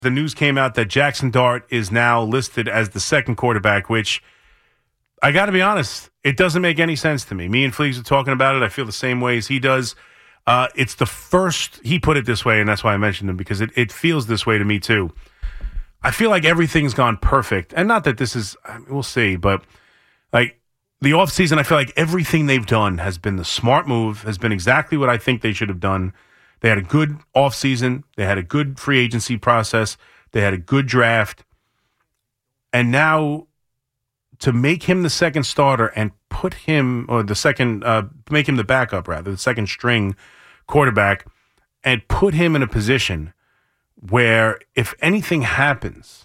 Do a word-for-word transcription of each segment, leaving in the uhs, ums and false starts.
the news came out that Jackson Dart is now listed as the second quarterback, which I got to be honest, it doesn't make any sense to me. Me and Fleegs are talking about it. I feel the same way as he does. Uh, it's the first, he put it this way, and that's why I mentioned him, because it, it feels this way to me too. I feel like everything's gone perfect. And not that this is, I mean, we'll see, but like the offseason, I feel like everything they've done has been the smart move, has been exactly what I think they should have done. They had a good offseason. They had a good free agency process. They had a good draft. And now to make him the second starter and put him, or the second, uh, make him the backup, rather, the second string quarterback, and put him in a position where if anything happens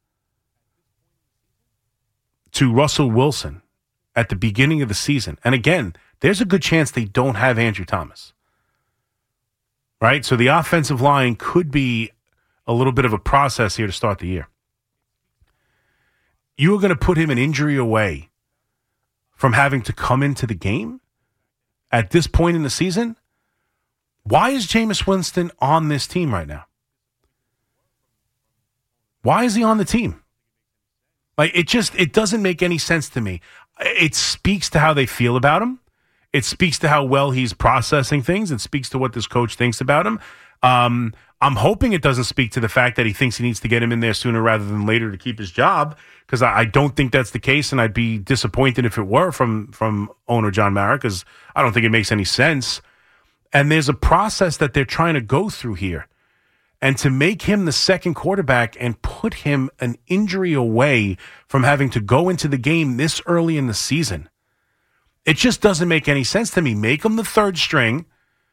to Russell Wilson at the beginning of the season, and again, there's a good chance they don't have Andrew Thomas. Right? So the offensive line could be a little bit of a process here to start the year. You are going to put him an injury away from having to come into the game at this point in the season? Why is Jameis Winston on this team right now? Why is he on the team? Like, it just, it doesn't make any sense to me. It speaks to how they feel about him. It speaks to how well he's processing things. It speaks to what this coach thinks about him. Um, I'm hoping it doesn't speak to the fact that he thinks he needs to get him in there sooner rather than later to keep his job, because I, I don't think that's the case, and I'd be disappointed if it were from, from owner John Mara, because I don't think it makes any sense. And there's a process that they're trying to go through here. And to make him the second quarterback and put him an injury away from having to go into the game this early in the season, it just doesn't make any sense to me. Make him the third string.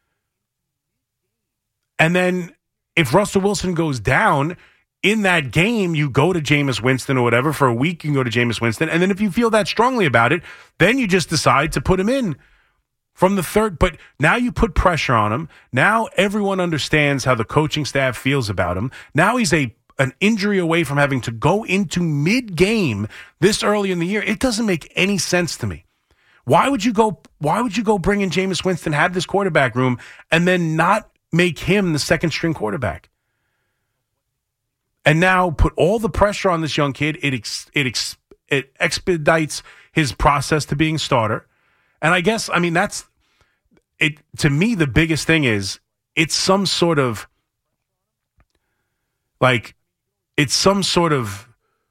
And then if Russell Wilson goes down in that game, you go to Jameis Winston or whatever. For a week, you can go to Jameis Winston. And then if you feel that strongly about it, then you just decide to put him in from the third. But now you put pressure on him. Now everyone understands how the coaching staff feels about him. Now he's a an injury away from having to go into mid-game this early in the year. It doesn't make any sense to me. Why would you go? Why would you go bring in Jameis Winston, have this quarterback room, and then not make him the second string quarterback? And now put all the pressure on this young kid. It ex, it ex, it expedites his process to being starter. And I guess, I mean, that's it. To me, the biggest thing is it's some sort of like it's some sort of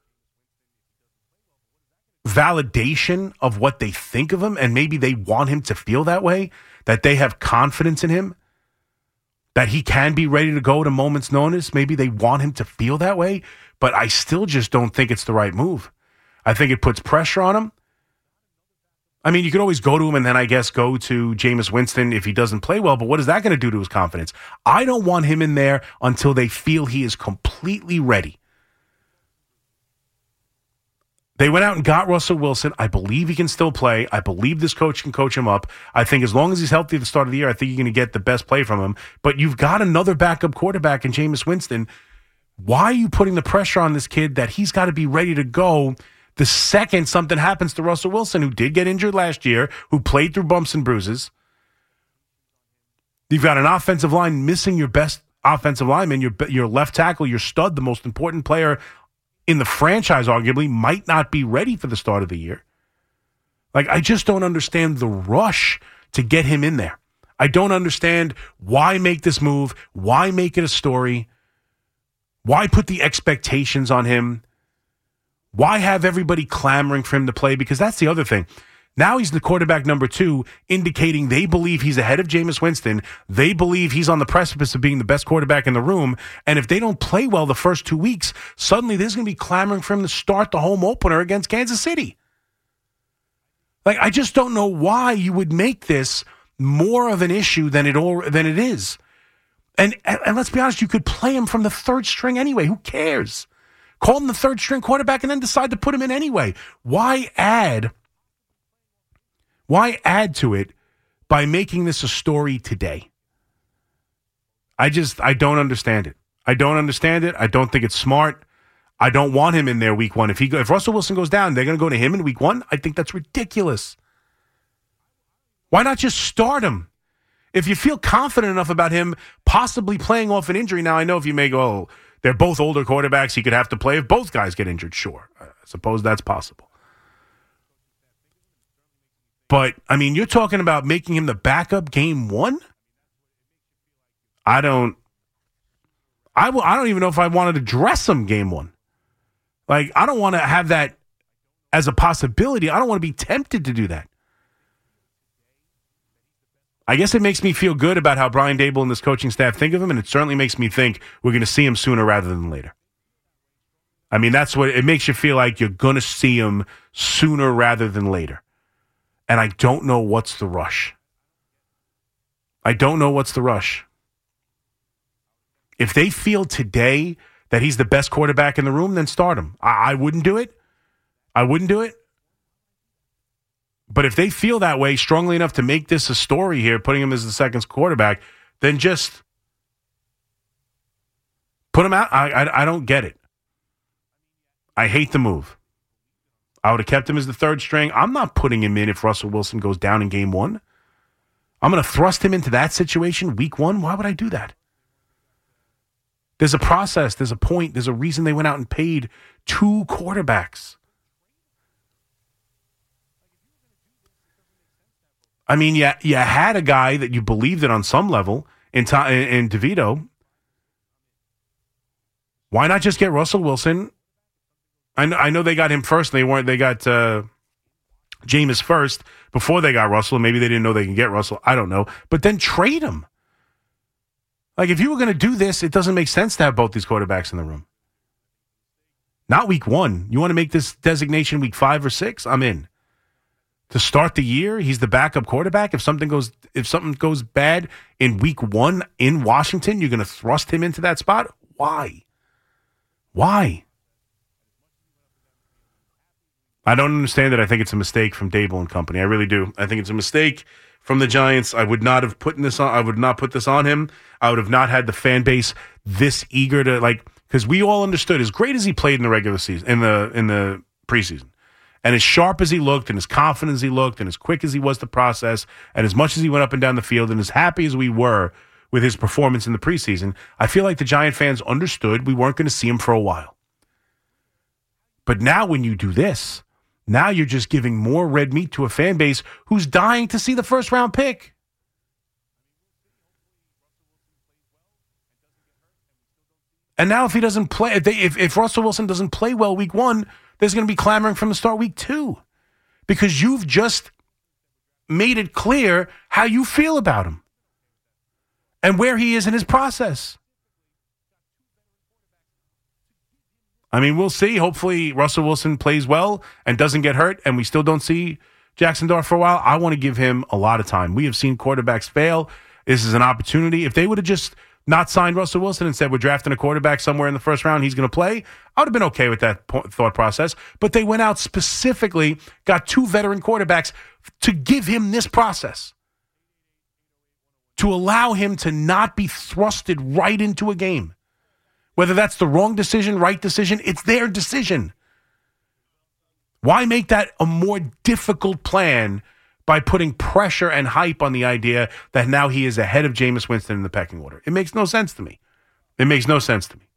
validation of what they think of him, and maybe they want him to feel that way, that they have confidence in him, that he can be ready to go at a moment's notice. Maybe they want him to feel that way, but I still just don't think it's the right move. I think it puts pressure on him. I mean, you could always go to him and then I guess go to Jameis Winston if he doesn't play well, but what is that going to do to his confidence? I don't want him in there until they feel he is completely ready. They went out and got Russell Wilson. I believe he can still play. I believe this coach can coach him up. I think as long as he's healthy at the start of the year, I think you're going to get the best play from him. But you've got another backup quarterback in Jameis Winston. Why are you putting the pressure on this kid that he's got to be ready to go the second something happens to Russell Wilson, who did get injured last year, who played through bumps and bruises? You've got an offensive line missing your best offensive lineman, your, your left tackle, your stud, the most important player in the franchise, arguably, might not be ready for the start of the year. Like, I just don't understand the rush to get him in there. I don't understand why make this move, why make it a story, why put the expectations on him, why have everybody clamoring for him to play, because that's the other thing. Now he's the quarterback number two, indicating they believe he's ahead of Jameis Winston. They believe he's on the precipice of being the best quarterback in the room. And if they don't play well the first two weeks, suddenly there's going to be clamoring for him to start the home opener against Kansas City. Like, I just don't know why you would make this more of an issue than it all, than it is. And, and, and let's be honest, you could play him from the third string anyway. Who cares? Call him the third string quarterback and then decide to put him in anyway. Why add... Why add to it by making this a story today? I just, I don't understand it. I don't understand it. I don't think it's smart. I don't want him in there week one. If he, go, if Russell Wilson goes down, they're going to go to him in week one? I think that's ridiculous. Why not just start him? If you feel confident enough about him possibly playing off an injury. Now, I know if you may go, oh, They're both older quarterbacks. He could have to play if both guys get injured. Sure. I suppose that's possible. But, I mean, you're talking about making him the backup game one? I don't I will I don't even know if I wanted to dress him game one. Like, I don't want to have that as a possibility. I don't want to be tempted to do that. I guess it makes me feel good about how Brian Daboll and this coaching staff think of him, and it certainly makes me think we're going to see him sooner rather than later. I mean, that's what it makes you feel like you're going to see him sooner rather than later. And I don't know what's the rush. I don't know what's the rush. If they feel today that he's the best quarterback in the room, then start him. I, I wouldn't do it. I wouldn't do it. But if they feel that way strongly enough to make this a story here, putting him as the second quarterback, then just put him out. I, I, I don't get it. I hate the move. I would have kept him as the third string. I'm not putting him in if Russell Wilson goes down in game one. I'm going to thrust him into that situation week one. Why would I do that? There's a process. There's a point. There's a reason they went out and paid two quarterbacks. I mean, you, you had a guy that you believed in on some level in, in DeVito. Why not just get Russell Wilson? I know, I know they got him first. And they weren't. They got uh, Jameis first before they got Russell. Maybe they didn't know they can get Russell. I don't know. But then trade him. Like, if you were going to do this, it doesn't make sense to have both these quarterbacks in the room. Not week one. You want to make this designation week five or six? I'm in. To start the year, he's the backup quarterback. If something goes, if something goes bad in week one in Washington, you're going to thrust him into that spot? Why? Why? I don't understand it. I think it's a mistake from Daboll and company. I really do. I think it's a mistake from the Giants. I would not have put this on. I would not put this on him. I would have not had the fan base this eager to, like, because we all understood, as great as he played in the regular season, in the in the preseason, and as sharp as he looked, and as confident as he looked, and as quick as he was to process, and as much as he went up and down the field, and as happy as we were with his performance in the preseason, I feel like the Giant fans understood we weren't going to see him for a while. But now when you do this, now you're just giving more red meat to a fan base who's dying to see the first round pick. And now if he doesn't play, if, they, if, if Russell Wilson doesn't play well week one, there's going to be clamoring from the start week two. Because you've just made it clear how you feel about him. And where he is in his process. I mean, we'll see. Hopefully Russell Wilson plays well and doesn't get hurt, and we still don't see Jackson Dart for a while. I want to give him a lot of time. We have seen quarterbacks fail. This is an opportunity. If they would have just not signed Russell Wilson and said we're drafting a quarterback somewhere in the first round, he's going to play, I would have been okay with that thought process. But they went out specifically, got two veteran quarterbacks to give him this process, to allow him to not be thrusted right into a game. Whether that's the wrong decision, right decision, it's their decision. Why make that a more difficult plan by putting pressure and hype on the idea that now he is ahead of Jameis Winston in the pecking order? It makes no sense to me. It makes no sense to me.